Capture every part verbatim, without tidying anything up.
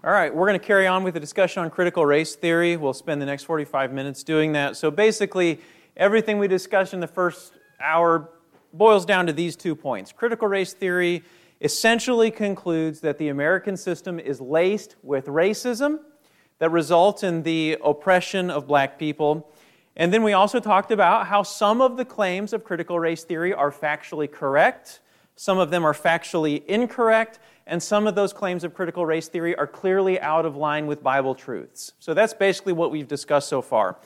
All right, we're going to carry on with the discussion on critical race theory. We'll spend the next forty-five minutes doing that. So basically, everything we discussed in the first hour boils down to these two points. Critical race theory essentially concludes that the American system is laced with racism that results in the oppression of black people. And then we also talked about how some of the claims of critical race theory are factually correct, some of them are factually incorrect, and some of those claims of critical race theory are clearly out of line with Bible truths. So that's basically what we've discussed so far.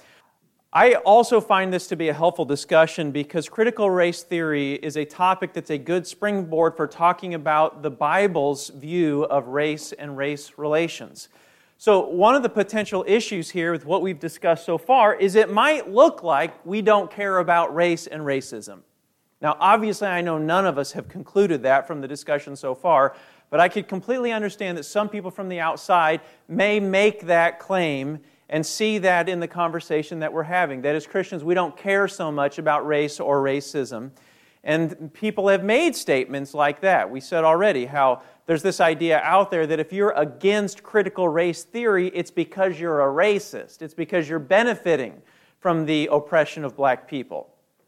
I also find this to be a helpful discussion because critical race theory is a topic that's a good springboard for talking about the Bible's view of race and race relations. So one of the potential issues here with what we've discussed so far is it might look like we don't care about race and racism. Now, obviously, I know none of us have concluded that from the discussion so far, but I could completely understand that some people from the outside may make that claim and see that in the conversation that we're having. That as Christians, we don't care so much about race or racism. And people have made statements like that. We said already how there's this idea out there that if you're against critical race theory, it's because you're a racist. It's because you're benefiting from the oppression of black people.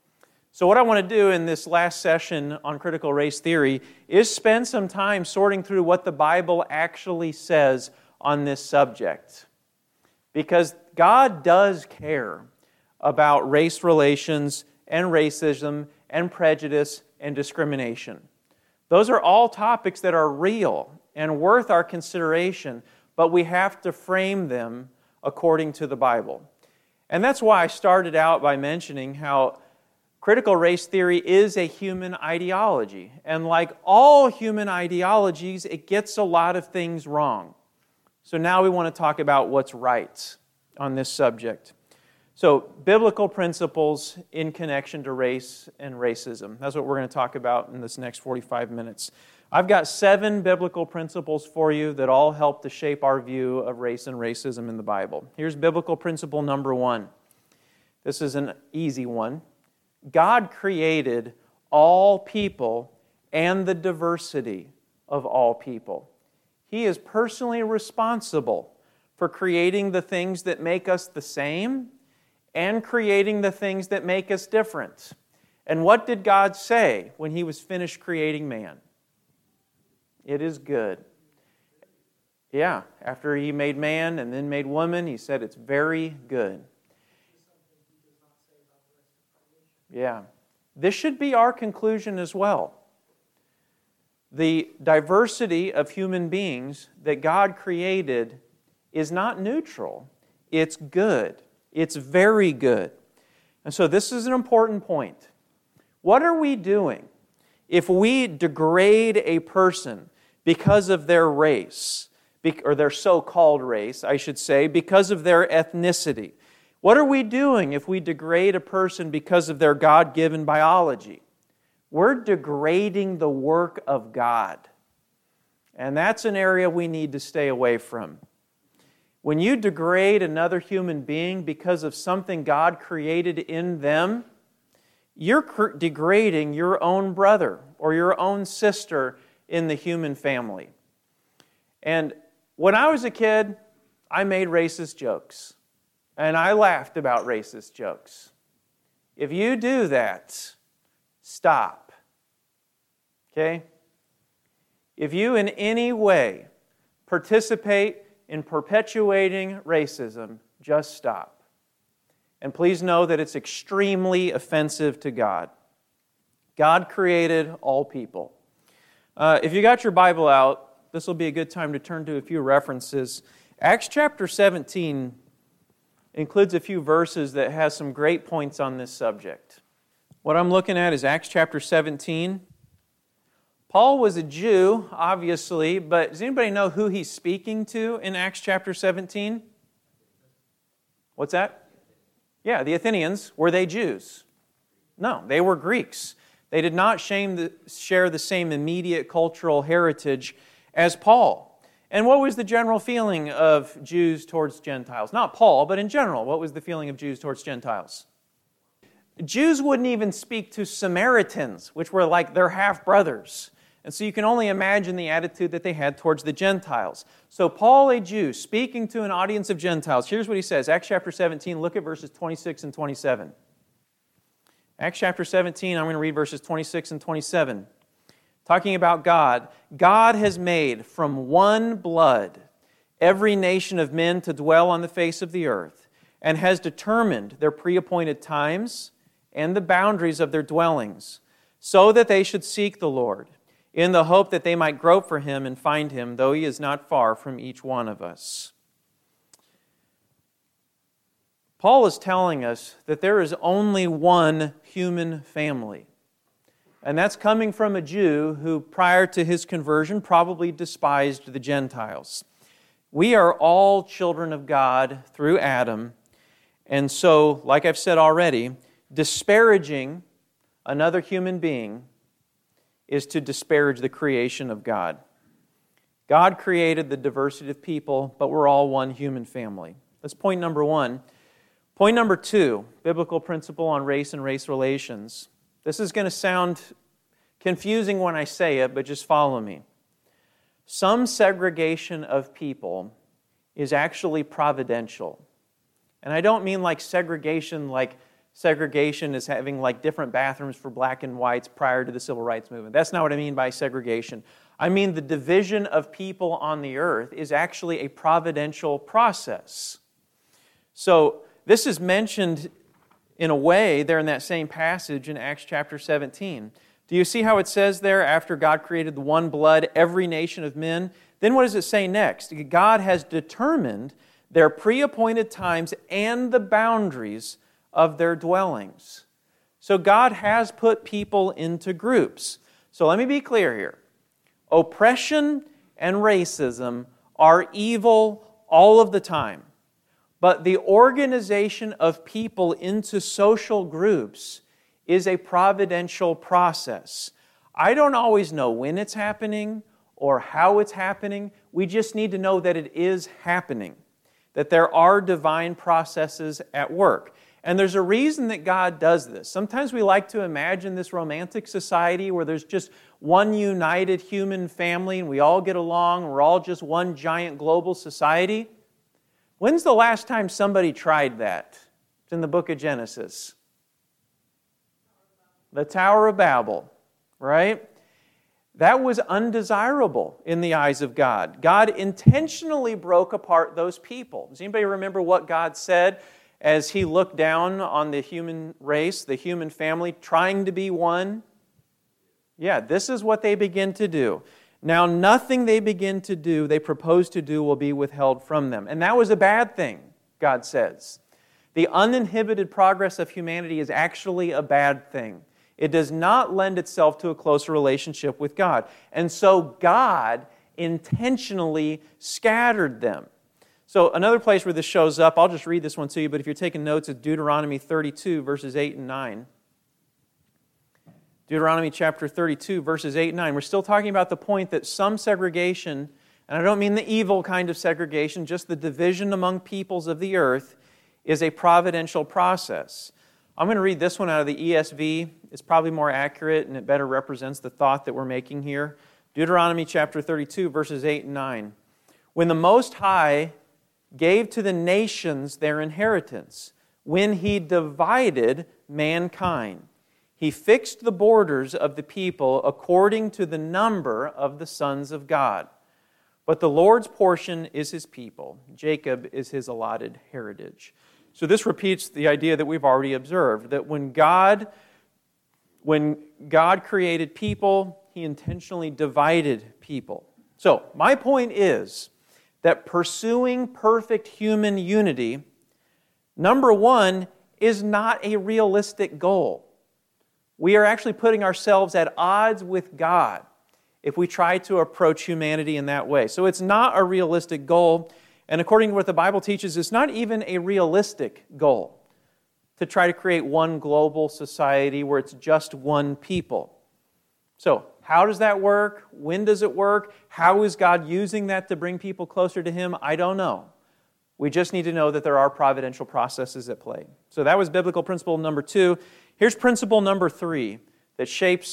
So what I want to do in this last session on critical race theory is spend some time sorting through what the Bible actually says on this subject. Because God does care about race relations and racism and prejudice and discrimination. Those are all topics that are real and worth our consideration, but we have to frame them according to the Bible. And that's why I started out by mentioning how critical race theory is a human ideology. And like all human ideologies, it gets a lot of things wrong. So now we want to talk about what's right on this subject. So, biblical principles in connection to race and racism. That's what we're going to talk about in this next forty-five minutes. I've got seven biblical principles for you that all help to shape our view of race and racism in the Bible. Here's biblical principle number one. This is an easy one. God created all people and the diversity of all people. He is personally responsible for creating the things that make us the same and creating the things that make us different. And what did God say when He was finished creating man? It is good. Yeah, after He made man and then made woman, He said it's very good. Yeah. This should be our conclusion as well. The diversity of human beings that God created is not neutral. It's good. It's very good. And so this is an important point. What are we doing if we degrade a person because of their race, or their so-called race, I should say, because of their ethnicity? What are we doing if we degrade a person because of their God-given biology? We're degrading the work of God. And that's an area we need to stay away from. When you degrade another human being because of something God created in them, you're degrading your own brother or your own sister in the human family. And when I was a kid, I made racist jokes. And I laughed about racist jokes. If you do that, stop. Okay? If you in any way participate in perpetuating racism, just stop. And please know that it's extremely offensive to God. God created all people. Uh, if you got your Bible out, this will be a good time to turn to a few references. Acts chapter seventeen includes a few verses that has some great points on this subject. What I'm looking at is Acts chapter seventeen. Paul was a Jew, obviously, but does anybody know who he's speaking to in Acts chapter seventeen? What's that? Yeah, the Athenians. Were they Jews? No, they were Greeks. They did not share the same immediate cultural heritage as Paul. And what was the general feeling of Jews towards Gentiles? Not Paul, but in general, what was the feeling of Jews towards Gentiles? Jews wouldn't even speak to Samaritans, which were like their half-brothers. And so you can only imagine the attitude that they had towards the Gentiles. So Paul, a Jew, speaking to an audience of Gentiles, here's what he says. Acts chapter seventeen, look at verses twenty-six and twenty-seven. Acts chapter seventeen, I'm going to read verses twenty-six and twenty-seven. Talking about God. God has made from one blood every nation of men to dwell on the face of the earth, and has determined their pre-appointed times and the boundaries of their dwellings, so that they should seek the Lord, in the hope that they might grope for Him and find Him, though He is not far from each one of us. Paul is telling us that there is only one human family. And that's coming from a Jew who, prior to his conversion, probably despised the Gentiles. We are all children of God through Adam. And so, like I've said already, disparaging another human being is to disparage the creation of God. God created the diversity of people, but we're all one human family. That's point number one. Point number two, biblical principle on race and race relations. This is going to sound confusing when I say it, but just follow me. Some segregation of people is actually providential. And I don't mean like segregation, like segregation is having like different bathrooms for black and whites prior to the civil rights movement. That's not what I mean by segregation. I mean the division of people on the earth is actually a providential process. So this is mentioned in a way there in that same passage in Acts chapter seventeen. Do you see how it says there, after God created the one blood, every nation of men? Then what does it say next? God has determined their pre-appointed times and the boundaries of their dwellings. So God has put people into groups. So let me be clear here. Oppression and racism are evil all of the time. But the organization of people into social groups is a providential process. I don't always know when it's happening or how it's happening. We just need to know that it is happening, that there are divine processes at work. And there's a reason that God does this. Sometimes we like to imagine this romantic society where there's just one united human family and we all get along, we're all just one giant global society. When's the last time somebody tried that? It's in the book of Genesis. The Tower of Babel, right? That was undesirable in the eyes of God. God intentionally broke apart those people. Does anybody remember what God said as He looked down on the human race, the human family, trying to be one? Yeah, this is what they begin to do. Now, nothing they begin to do, they propose to do, will be withheld from them. And that was a bad thing, God says. The uninhibited progress of humanity is actually a bad thing. It does not lend itself to a closer relationship with God. And so God intentionally scattered them. So another place where this shows up, I'll just read this one to you, but if you're taking notes, it's Deuteronomy thirty-two, verses eight and nine. Deuteronomy chapter thirty-two, verses eight and nine. We're still talking about the point that some segregation, and I don't mean the evil kind of segregation, just the division among peoples of the earth, is a providential process. I'm going to read this one out of the E S V. It's probably more accurate and it better represents the thought that we're making here. Deuteronomy chapter thirty-two, verses eight and nine. When the Most High gave to the nations their inheritance, when He divided mankind, He fixed the borders of the people according to the number of the sons of God. But the Lord's portion is His people. Jacob is His allotted heritage. So this repeats the idea that we've already observed, that when God, when God created people, He intentionally divided people. So my point is that pursuing perfect human unity, number one, is not a realistic goal. We are actually putting ourselves at odds with God if we try to approach humanity in that way. So it's not a realistic goal. And according to what the Bible teaches, it's not even a realistic goal to try to create one global society where it's just one people. So, how does that work? When does it work? How is God using that to bring people closer to Him? I don't know. We just need to know that there are providential processes at play. So that was biblical principle number two. Here's principle number three that shapes,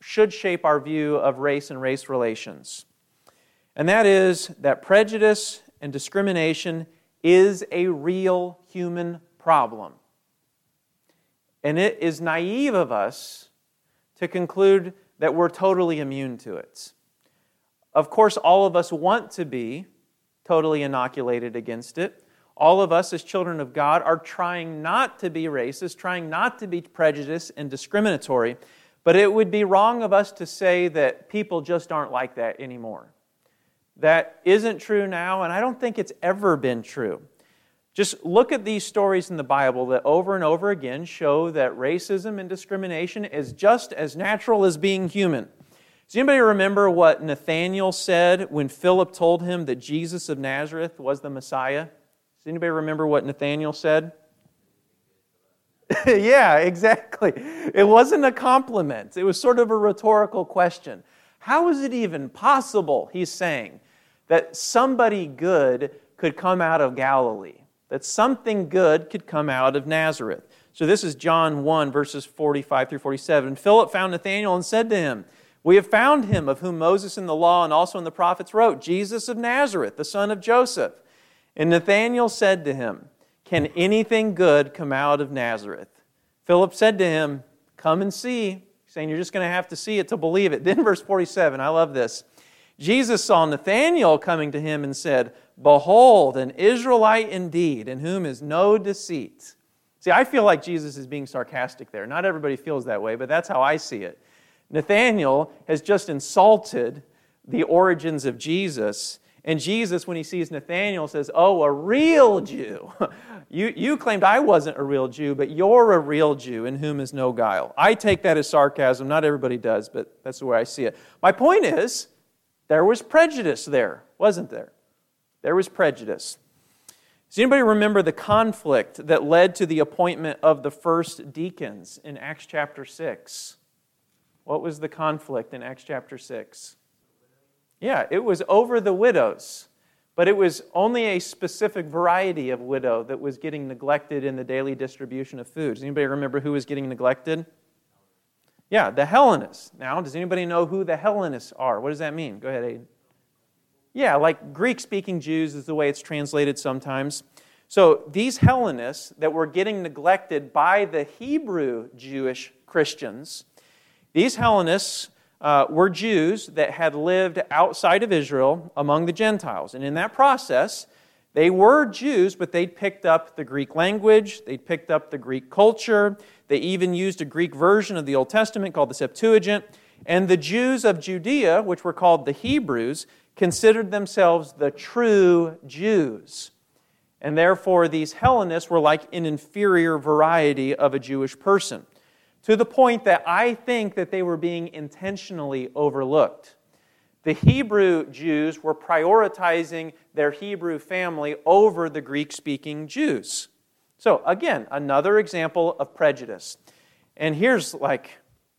should shape our view of race and race relations. And that is that prejudice and discrimination is a real human problem. And it is naive of us to conclude that we're totally immune to it. Of course, all of us want to be totally inoculated against it. All of us as children of God are trying not to be racist, trying not to be prejudiced and discriminatory, but it would be wrong of us to say that people just aren't like that anymore. That isn't true now, and I don't think it's ever been true. Just look at these stories in the Bible that over and over again show that racism and discrimination is just as natural as being human. Does anybody remember what Nathanael said when Philip told him that Jesus of Nazareth was the Messiah? Does anybody remember what Nathanael said? Yeah, exactly. It wasn't a compliment. It was sort of a rhetorical question. How is it even possible, he's saying, that somebody good could come out of Galilee? That something good could come out of Nazareth. So this is John one, verses forty-five through forty-seven. Philip found Nathanael and said to him, "We have found him of whom Moses in the law and also in the prophets wrote, Jesus of Nazareth, the son of Joseph." And Nathanael said to him, "Can anything good come out of Nazareth?" Philip said to him, "Come and see." Saying you're just going to have to see it to believe it. Then verse forty-seven, I love this. Jesus saw Nathanael coming to him and said, "Behold, an Israelite indeed, in whom is no deceit." See, I feel like Jesus is being sarcastic there. Not everybody feels that way, but that's how I see it. Nathanael has just insulted the origins of Jesus, and Jesus, when he sees Nathanael, says, "Oh, a real Jew. You, you claimed I wasn't a real Jew, but you're a real Jew in whom is no guile." I take that as sarcasm. Not everybody does, but that's the way I see it. My point is, there was prejudice there, wasn't there? There was prejudice. Does anybody remember the conflict that led to the appointment of the first deacons in Acts chapter six? What was the conflict in Acts chapter six? Yeah, it was over the widows. But it was only a specific variety of widow that was getting neglected in the daily distribution of food. Does anybody remember who was getting neglected? Yeah, the Hellenists. Now, does anybody know who the Hellenists are? What does that mean? Go ahead, Aiden. Yeah, like Greek-speaking Jews is the way it's translated sometimes. So these Hellenists that were getting neglected by the Hebrew Jewish Christians, these Hellenists uh, were Jews that had lived outside of Israel among the Gentiles. And in that process, they were Jews, but they'd picked up the Greek language, they'd picked up the Greek culture, they even used a Greek version of the Old Testament called the Septuagint, and the Jews of Judea, which were called the Hebrews, considered themselves the true Jews. And therefore, these Hellenists were like an inferior variety of a Jewish person, to the point that I think that they were being intentionally overlooked. The Hebrew Jews were prioritizing their Hebrew family over the Greek-speaking Jews. So again, another example of prejudice. And here's like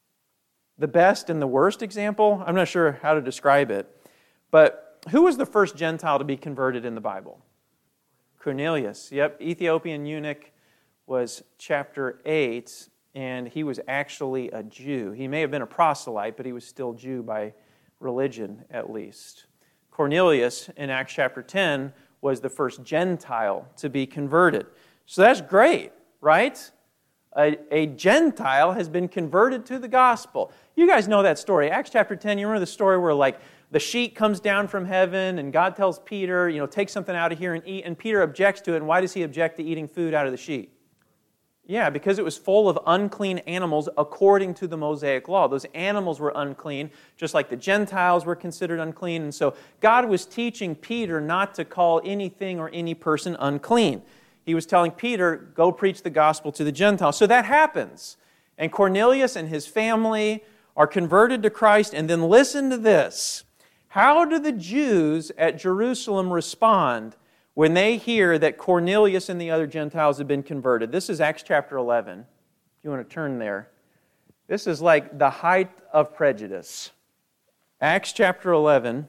the best and the worst example. I'm not sure how to describe it. But who was the first Gentile to be converted in the Bible? Cornelius. Yep, Ethiopian eunuch was chapter eight, and he was actually a Jew. He may have been a proselyte, but he was still Jew by religion at least. Cornelius in Acts chapter ten was the first Gentile to be converted. So that's great, right? A, a Gentile has been converted to the gospel. You guys know that story. Acts chapter ten, you remember the story where like the sheet comes down from heaven and God tells Peter, you know, take something out of here and eat, and Peter objects to it. And why does he object to eating food out of the sheet? Yeah, because it was full of unclean animals according to the Mosaic law. Those animals were unclean, just like the Gentiles were considered unclean. And so God was teaching Peter not to call anything or any person unclean. He was telling Peter, go preach the gospel to the Gentiles. So that happens. And Cornelius and his family are converted to Christ. And then listen to this. How do the Jews at Jerusalem respond when they hear that Cornelius and the other Gentiles have been converted? This is Acts chapter eleven. If you want to turn there. This is like the height of prejudice. Acts chapter eleven.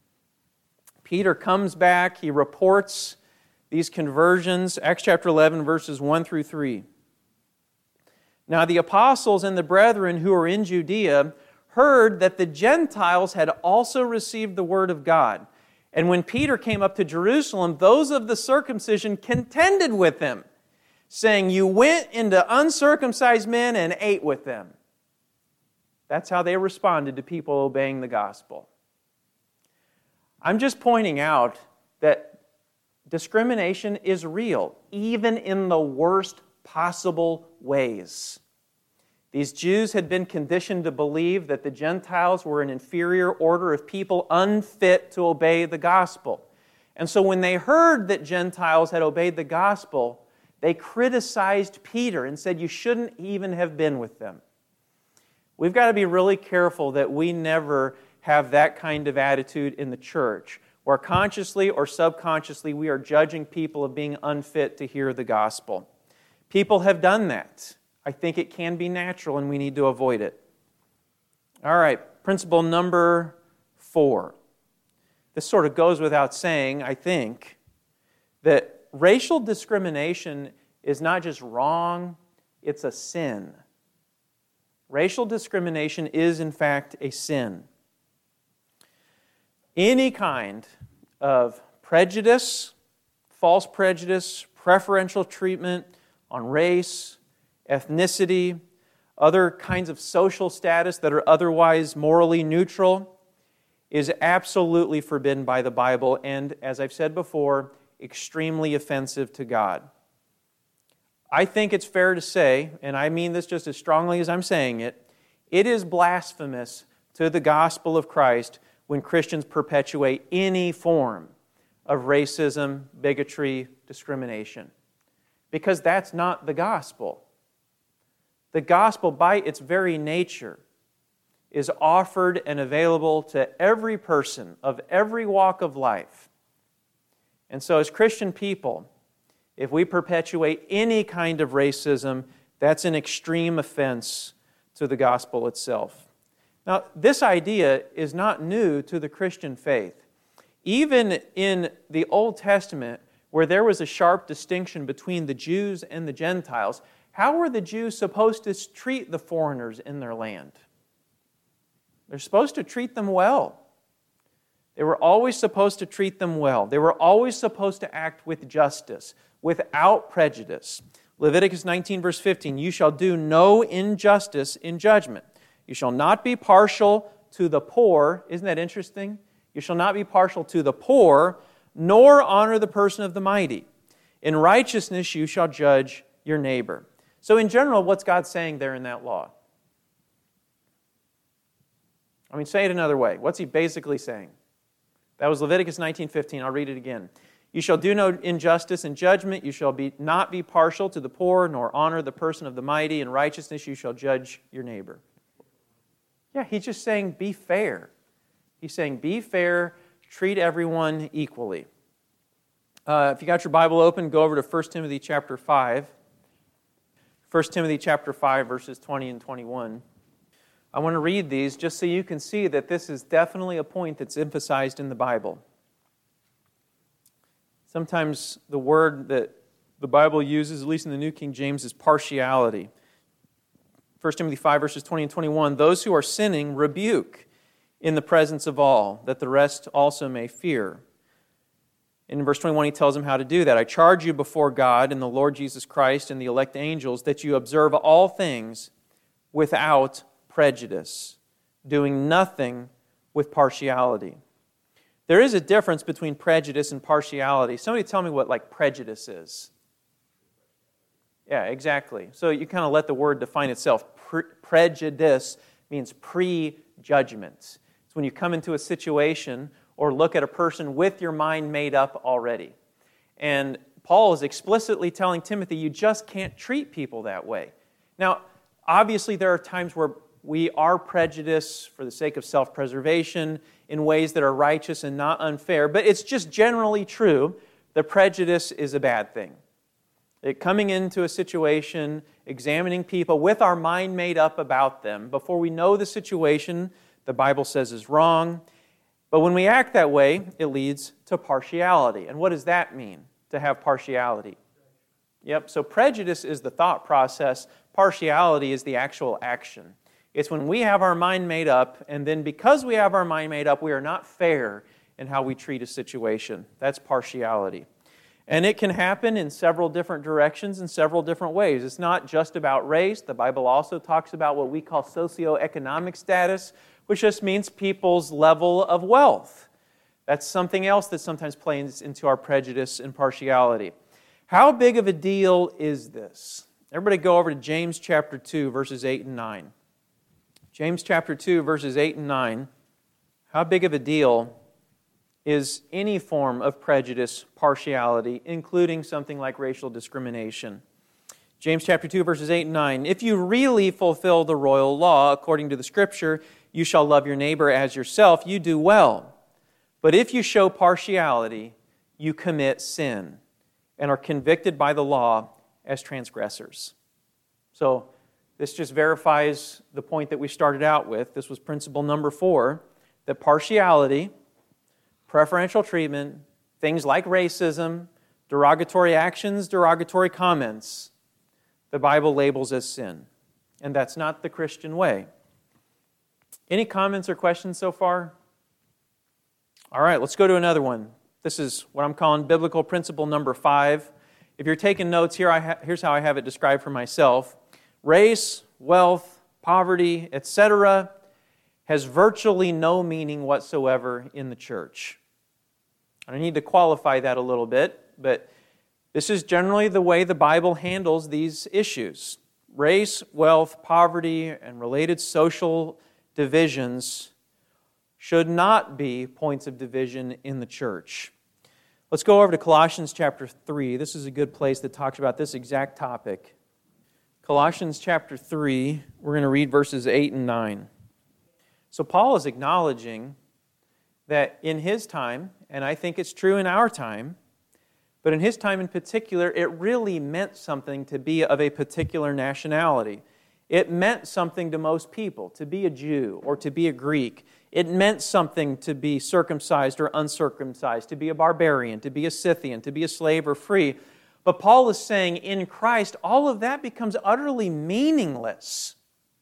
Peter comes back. He reports these conversions. Acts chapter eleven, verses one through three. Now the apostles and the brethren who are in Judea heard that the Gentiles had also received the word of God. And when Peter came up to Jerusalem, those of the circumcision contended with him, saying, "You went into uncircumcised men and ate with them." That's how they responded to people obeying the gospel. I'm just pointing out that discrimination is real, even in the worst possible ways. These Jews had been conditioned to believe that the Gentiles were an inferior order of people unfit to obey the gospel. And so when they heard that Gentiles had obeyed the gospel, they criticized Peter and said, "You shouldn't even have been with them." We've got to be really careful that we never have that kind of attitude in the church, where consciously or subconsciously we are judging people of being unfit to hear the gospel. People have done that. I think it can be natural and we need to avoid it. All right, principle number four. This sort of goes without saying, I think, that racial discrimination is not just wrong, it's a sin. Racial discrimination is, in fact, a sin. Any kind of prejudice, false prejudice, preferential treatment on race, ethnicity, other kinds of social status that are otherwise morally neutral is absolutely forbidden by the Bible and, as I've said before, extremely offensive to God. I think it's fair to say, and I mean this just as strongly as I'm saying it, it is blasphemous to the gospel of Christ when Christians perpetuate any form of racism, bigotry, discrimination. Because that's not the gospel. The gospel, by its very nature, is offered and available to every person of every walk of life. And so as Christian people, if we perpetuate any kind of racism, that's an extreme offense to the gospel itself. Now, this idea is not new to the Christian faith. Even in the Old Testament, where there was a sharp distinction between the Jews and the Gentiles, how were the Jews supposed to treat the foreigners in their land? They're supposed to treat them well. They were always supposed to treat them well. They were always supposed to act with justice, without prejudice. Leviticus nineteen, verse fifteen, "You shall do no injustice in judgment. You shall not be partial to the poor." Isn't that interesting? "You shall not be partial to the poor, nor honor the person of the mighty. In righteousness you shall judge your neighbor." So in general, what's God saying there in that law? I mean, say it another way. What's He basically saying? That was Leviticus nineteen fifteen. I'll read it again. "You shall do no injustice in judgment. You shall be, not be partial to the poor, nor honor the person of the mighty. In righteousness you shall judge your neighbor." Yeah, He's just saying be fair. He's saying be fair, treat everyone equally. Uh, if you got your Bible open, go over to First Timothy chapter five. First Timothy chapter five, verses twenty and twenty-one. I want to read these just so you can see that this is definitely a point that's emphasized in the Bible. Sometimes the word that the Bible uses, at least in the New King James, is partiality. First Timothy five, verses twenty and twenty-one, "Those who are sinning rebuke in the presence of all, that the rest also may fear." In verse twenty-one, he tells them how to do that. "I charge you before God and the Lord Jesus Christ and the elect angels that you observe all things without prejudice, doing nothing with partiality." There is a difference between prejudice and partiality. Somebody tell me what like prejudice is. Yeah, exactly. So you kind of let the word define itself. Pre- prejudice means pre-judgment. It's when you come into a situation or look at a person with your mind made up already. And Paul is explicitly telling Timothy, you just can't treat people that way. Now, obviously there are times where we are prejudiced for the sake of self-preservation in ways that are righteous and not unfair, but it's just generally true that prejudice is a bad thing. It coming into a situation, examining people with our mind made up about them before we know the situation the Bible says is wrong. But when we act that way, it leads to partiality. And what does that mean, to have partiality? Yep, so prejudice is the thought process. Partiality is the actual action. It's when we have our mind made up, and then because we have our mind made up, we are not fair in how we treat a situation. That's partiality. And it can happen in several different directions in several different ways. It's not just about race. The Bible also talks about what we call socioeconomic status, which just means people's level of wealth. That's something else that sometimes plays into our prejudice and partiality. How big of a deal is this? Everybody go over to James chapter two, verses eight and nine. James chapter two, verses eight and nine. How big of a deal is any form of prejudice, partiality, including something like racial discrimination? James chapter two, verses eight and nine. If you really fulfill the royal law according to the Scripture, you shall love your neighbor as yourself, you do well. But if you show partiality, you commit sin and are convicted by the law as transgressors. So this just verifies the point that we started out with. This was principle number four, that partiality, preferential treatment, things like racism, derogatory actions, derogatory comments, the Bible labels as sin. And that's not the Christian way. Any comments or questions so far? All right, let's go to another one. This is what I'm calling biblical principle number five. If you're taking notes here, I ha- here's how I have it described for myself. Race, wealth, poverty, et cetera has virtually no meaning whatsoever in the church. I need to qualify that a little bit, but this is generally the way the Bible handles these issues. Race, wealth, poverty, and related social divisions should not be points of division in the church. Let's go over to Colossians chapter three. This is a good place that talks about this exact topic. Colossians chapter three, we're going to read verses eight and nine. So Paul is acknowledging that in his time, and I think it's true in our time, but in his time in particular, it really meant something to be of a particular nationality. It meant something to most people, to be a Jew or to be a Greek. It meant something to be circumcised or uncircumcised, to be a barbarian, to be a Scythian, to be a slave or free. But Paul is saying in Christ, all of that becomes utterly meaningless.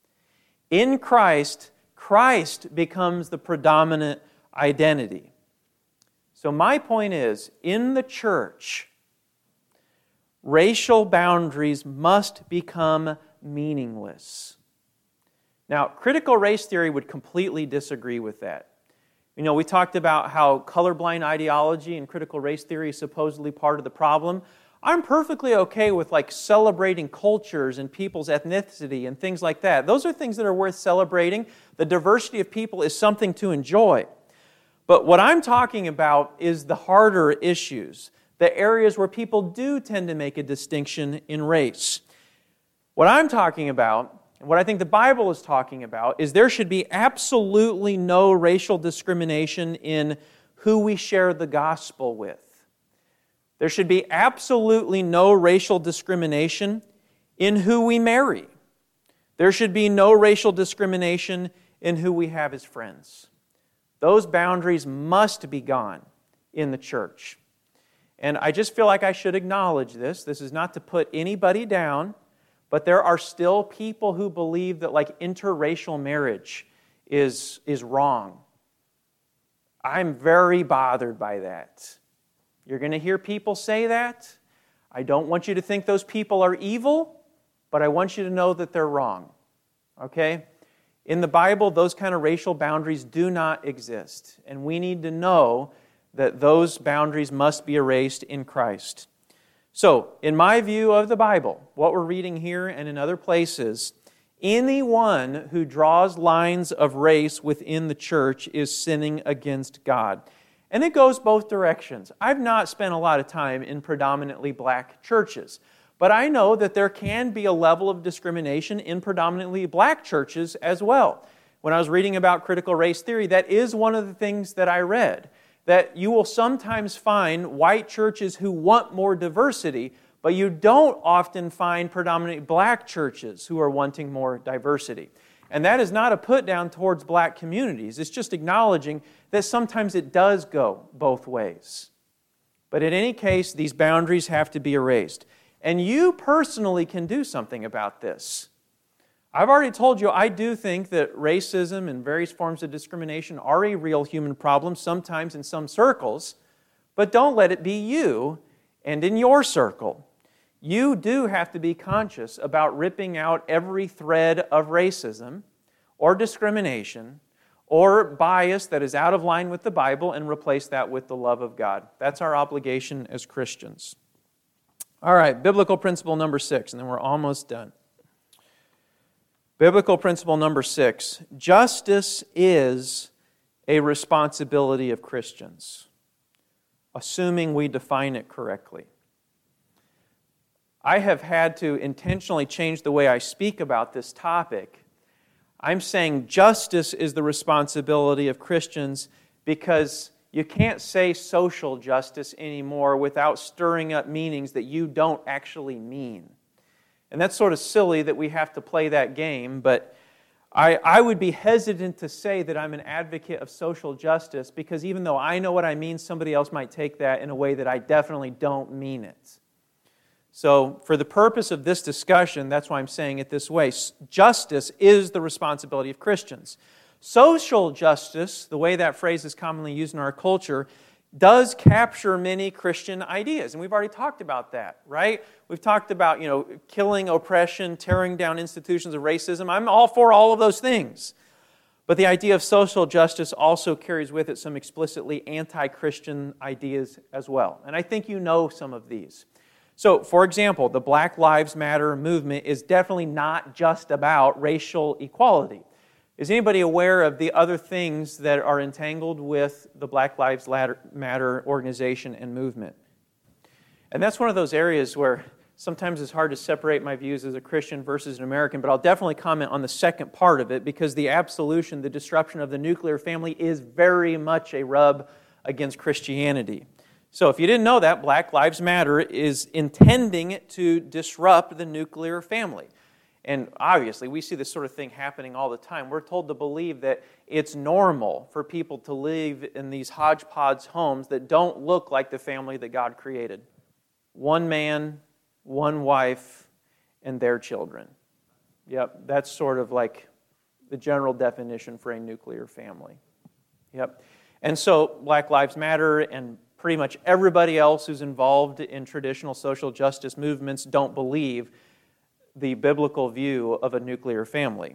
In Christ, Christ becomes the predominant identity. So my point is, in the church, racial boundaries must become meaningless. Now, critical race theory would completely disagree with that. You know, we talked about how colorblind ideology and critical race theory is supposedly part of the problem. I'm perfectly okay with like celebrating cultures and people's ethnicity and things like that. Those are things that are worth celebrating. The diversity of people is something to enjoy. But what I'm talking about is the harder issues, the areas where people do tend to make a distinction in race. What I'm talking about, and what I think the Bible is talking about, is there should be absolutely no racial discrimination in who we share the gospel with. There should be absolutely no racial discrimination in who we marry. There should be no racial discrimination in who we have as friends. Those boundaries must be gone in the church. And I just feel like I should acknowledge this. This is not to put anybody down, but there are still people who believe that like interracial marriage is, is wrong. I'm very bothered by that. You're going to hear people say that. I don't want you to think those people are evil, but I want you to know that they're wrong. Okay? In the Bible, those kind of racial boundaries do not exist. And we need to know that those boundaries must be erased in Christ. So, in my view of the Bible, what we're reading here and in other places, anyone who draws lines of race within the church is sinning against God. And it goes both directions. I've not spent a lot of time in predominantly black churches, but I know that there can be a level of discrimination in predominantly black churches as well. When I was reading about critical race theory, that is one of the things that I read, that you will sometimes find white churches who want more diversity, but you don't often find predominantly black churches who are wanting more diversity. And that is not a put down towards black communities. It's just acknowledging that sometimes it does go both ways. But in any case, these boundaries have to be erased. And you personally can do something about this. I've already told you I do think that racism and various forms of discrimination are a real human problem, sometimes in some circles, but don't let it be you and in your circle. You do have to be conscious about ripping out every thread of racism or discrimination or bias that is out of line with the Bible and replace that with the love of God. That's our obligation as Christians. All right, biblical principle number six, and then we're almost done. Biblical principle number six, justice is a responsibility of Christians, assuming we define it correctly. I have had to intentionally change the way I speak about this topic. I'm saying justice is the responsibility of Christians because you can't say social justice anymore without stirring up meanings that you don't actually mean. And that's sort of silly that we have to play that game, but I, I would be hesitant to say that I'm an advocate of social justice because even though I know what I mean, somebody else might take that in a way that I definitely don't mean it. So for the purpose of this discussion, that's why I'm saying it this way. Justice is the responsibility of Christians. Social justice, the way that phrase is commonly used in our culture, does capture many Christian ideas. And we've already talked about that, right? We've talked about, you know, killing oppression, tearing down institutions of racism. I'm all for all of those things. But the idea of social justice also carries with it some explicitly anti-Christian ideas as well. And I think you know some of these. So, for example, the Black Lives Matter movement is definitely not just about racial equality. Is anybody aware of the other things that are entangled with the Black Lives Matter organization and movement? And that's one of those areas where sometimes it's hard to separate my views as a Christian versus an American, but I'll definitely comment on the second part of it because the absolution, the disruption of the nuclear family is very much a rub against Christianity. So if you didn't know that, Black Lives Matter is intending to disrupt the nuclear family. And obviously, we see this sort of thing happening all the time. We're told to believe that it's normal for people to live in these hodgepodge homes that don't look like the family that God created. One man, one wife, and their children. Yep, that's sort of like the general definition for a nuclear family. Yep. And so, Black Lives Matter and pretty much everybody else who's involved in traditional social justice movements don't believe the biblical view of a nuclear family.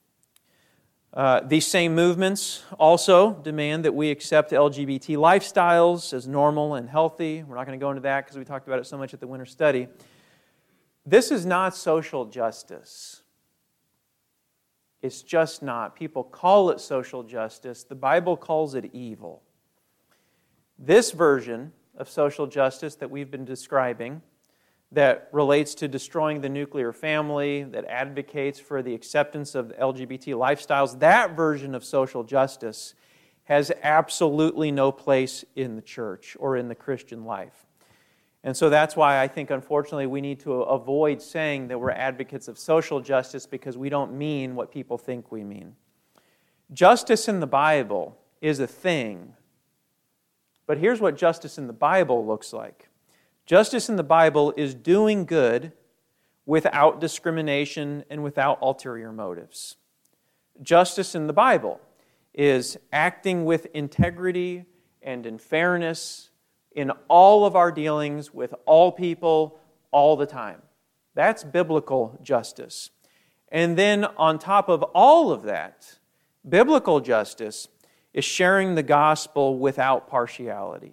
Uh, these same movements also demand that we accept L G B T lifestyles as normal and healthy. We're not going to go into that because we talked about it so much at the winter study. This is not social justice. It's just not. People call it social justice. The Bible calls it evil. This version of social justice that we've been describing, that relates to destroying the nuclear family, that advocates for the acceptance of L G B T lifestyles, that version of social justice has absolutely no place in the church or in the Christian life. And so that's why I think, unfortunately, we need to avoid saying that we're advocates of social justice because we don't mean what people think we mean. Justice in the Bible is a thing. But here's what justice in the Bible looks like. Justice in the Bible is doing good without discrimination and without ulterior motives. Justice in the Bible is acting with integrity and in fairness in all of our dealings with all people all the time. That's biblical justice. And then on top of all of that, biblical justice is sharing the gospel without partiality.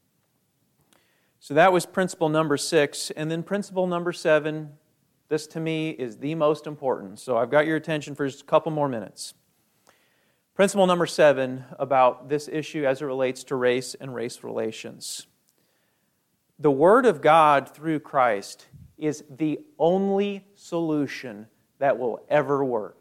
So that was principle number six. And then principle number seven, this to me is the most important. So I've got your attention for just a couple more minutes. Principle number seven about this issue as it relates to race and race relations. The Word of God through Christ is the only solution that will ever work.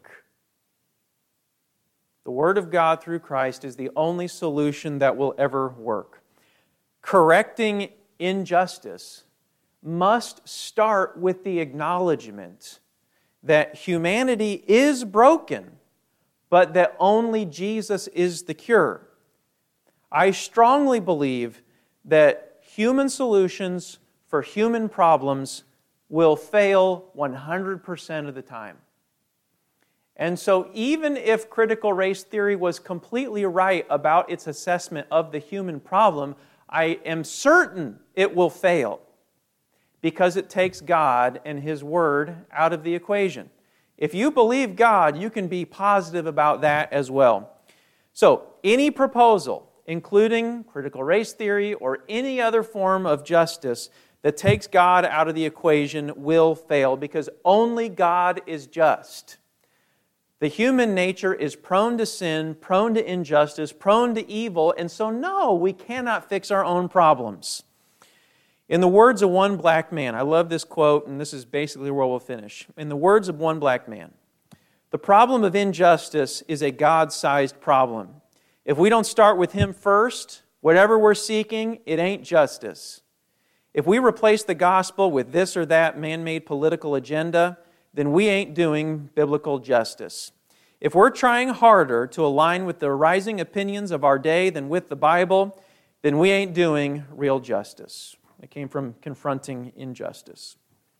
The Word of God through Christ is the only solution that will ever work. Correcting injustice must start with the acknowledgement that humanity is broken, but that only Jesus is the cure. I strongly believe that human solutions for human problems will fail one hundred percent of the time. And so even if critical race theory was completely right about its assessment of the human problem, I am certain it will fail because it takes God and His Word out of the equation. If you believe God, you can be positive about that as well. So, any proposal, including critical race theory or any other form of justice that takes God out of the equation, will fail because only God is just. The human nature is prone to sin, prone to injustice, prone to evil, and so no, we cannot fix our own problems. In the words of one black man, I love this quote, and this is basically where we'll finish. In the words of one black man, the problem of injustice is a God-sized problem. If we don't start with Him first, whatever we're seeking, it ain't justice. If we replace the gospel with this or that man-made political agenda, then we ain't doing biblical justice. If we're trying harder to align with the rising opinions of our day than with the Bible, then we ain't doing real justice. It came from confronting injustice.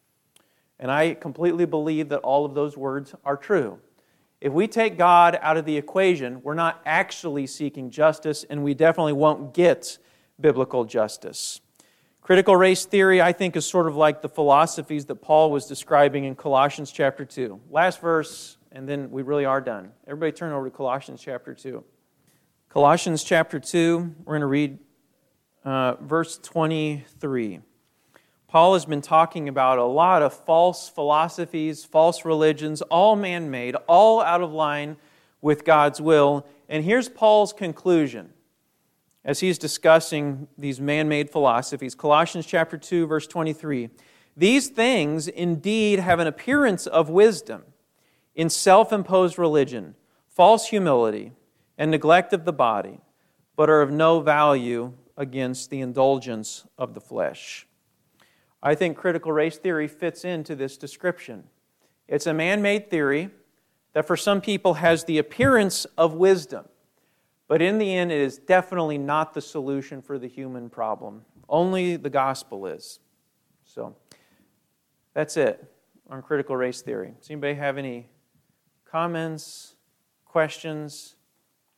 And I completely believe that all of those words are true. If we take God out of the equation, we're not actually seeking justice, and we definitely won't get biblical justice. Critical race theory, I think, is sort of like the philosophies that Paul was describing in Colossians chapter two. Last verse, and then we really are done. Everybody turn over to Colossians chapter two. Colossians chapter two, we're going to read uh, verse twenty-three. Paul has been talking about a lot of false philosophies, false religions, all man-made, all out of line with God's will. And here's Paul's conclusion as he's discussing these man-made philosophies. Colossians chapter two, verse twenty-three. These things indeed have an appearance of wisdom in self-imposed religion, false humility, and neglect of the body, but are of no value against the indulgence of the flesh. I think critical race theory fits into this description. It's a man-made theory that for some people has the appearance of wisdom, but in the end it is definitely not the solution for the human problem. Only the gospel is. So that's it on critical race theory. Does anybody have any comments, questions?